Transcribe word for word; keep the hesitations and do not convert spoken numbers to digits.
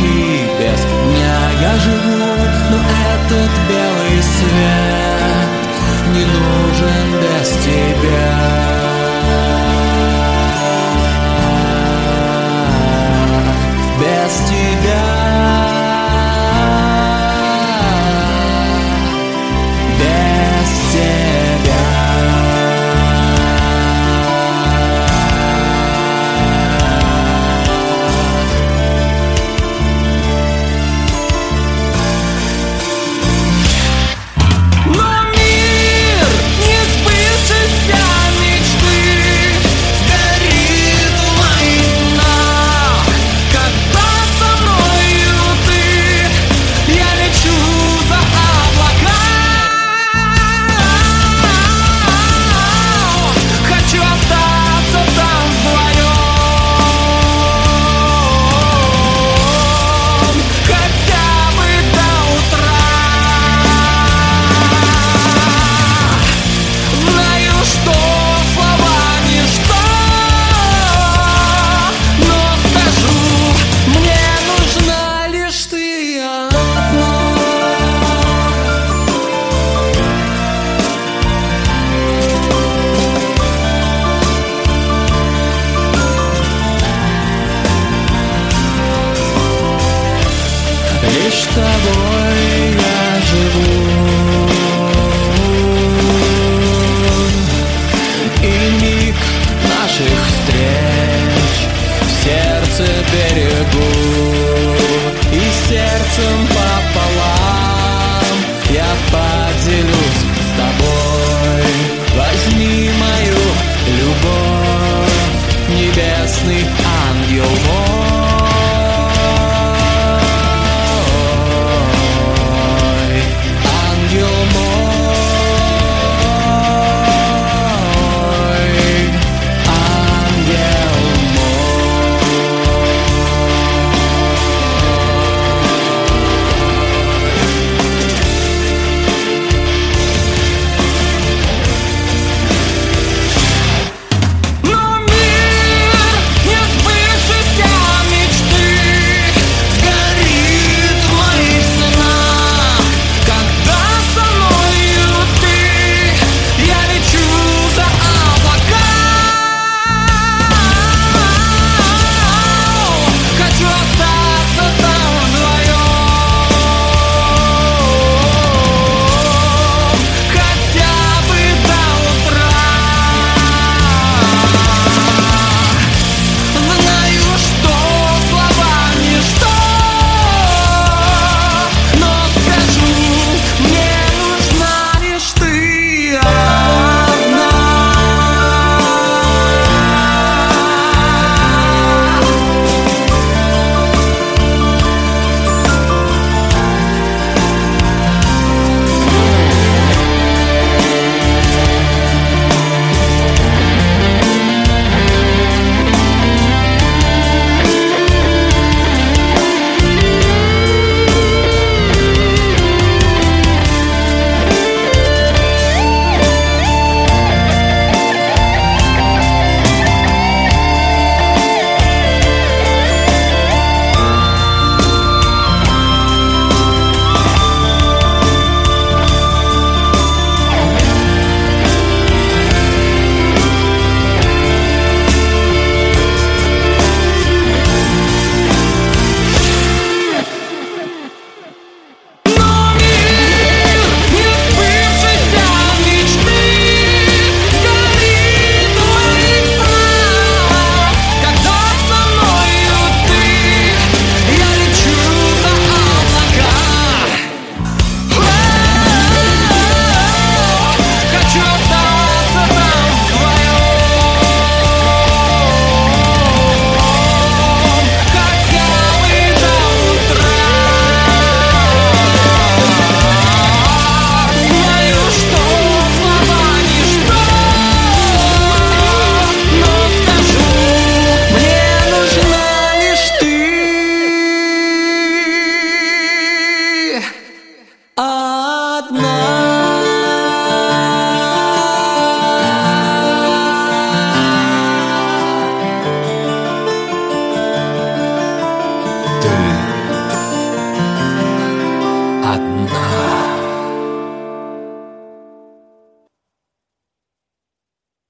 ночи без дня я живу, но этот белый свет не нужен без тебя. Без тебя, без тебя. Но мир не сбывшейся мечты сгорит в моих снах, когда со мною ты, я лечу за облака. Хочу остаться там вдвоем, хотя бы до утра. Знаю, что слова ничто, но скажу, мне нужна лишь ты одна. Лишь тобой я живу, и миг наших встреч в сердце берегу, и сердцем пополам я поделюсь с тобой. Возьми мою любовь, небесный ангел мой. Ангел мой, ангел Но мир не сбывшейся мечты сгорит в моих снах, когда со мною ты, я лечу за облака. Хочу остаться там вдвоем, хотя бы до утра. Знаю, что слова ничто, но скажу, мне нужна лишь ты одна. Но мир не сбывшейся мечты сгорит в моих снах, когда со мною ты, я лечу за облака. Хочу остаться там вдвоем, хотя бы до утра. Знаю, что слова ничто, но скажу, мне нужна лишь ты одна. Ты